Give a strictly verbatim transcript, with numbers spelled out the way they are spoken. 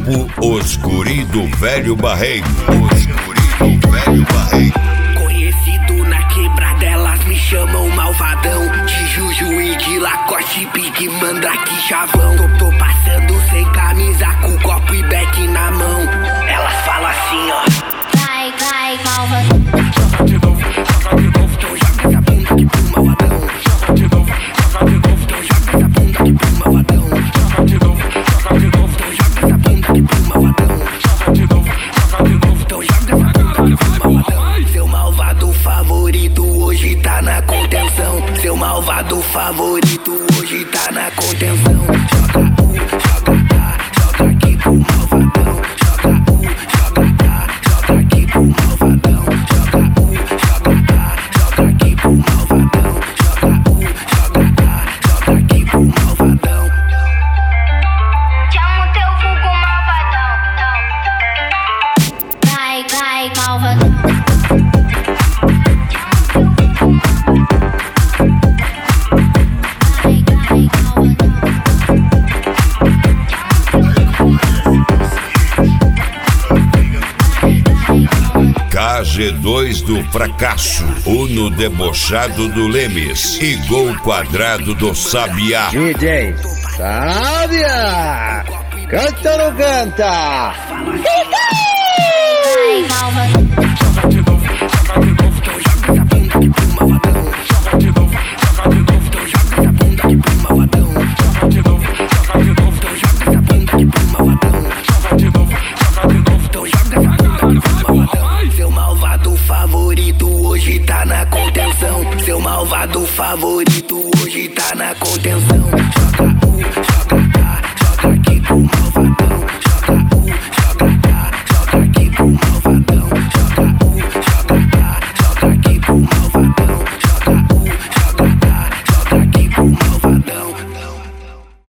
grupo Os Guri do Velho Barreiro. Os Guri do Velho Barreiro. Conhecido na quebrada, elas me chamam malvadão. De Juju e de Lacoste, Big Mandrake, Chavão. Tô, tô passando sem camisa, com copo e beck na mão. Elas falam assim, ó. Vai, vai, malvadão. Joga de novo, joga de novo. Então joga essa bunda aqui pro malvadão. Joga de novo, joga de novo. Então joga essa bunda aqui pro malvadão. Joga de novo, joga de novo. Então joga essa bunda aqui pro malvadão. Joga de novo, joga de novo. Então joga essa bunda aqui pro malvadão. Seu malvado favorito hoje tá na contenção. Seu malvado favorito hoje tá na contenção. Joga U, joga A, joga aqui pro malvadão. Joga U, joga A, joga aqui pro malvadão. Joga U, joga A, joga aqui pro malvadão. Joga U, joga A, joga aqui pro malvadão. Chama o teu vulgo malvadão. Vai, vai, malvadão. K G dois do Fracasso, Uno debochado do Lemes e Gol Quadrado do Sabiá. D J Sabiá, canta ou não canta? Vai, malvadão. Joga de novo, joga de novo. Então joga essa bunda aqui pro malvadão. Joga de novo, joga de novo. Então joga essa bunda aqui pro malvadão. Joga de novo, joga de novo. Então joga essa bunda aqui pro malvadão. Joga de novo, joga de novo. Então joga essa bunda aqui pro malvadão. Seu malvado favorito hoje tá na contenção. Seu malvado favorito hoje tá na contenção.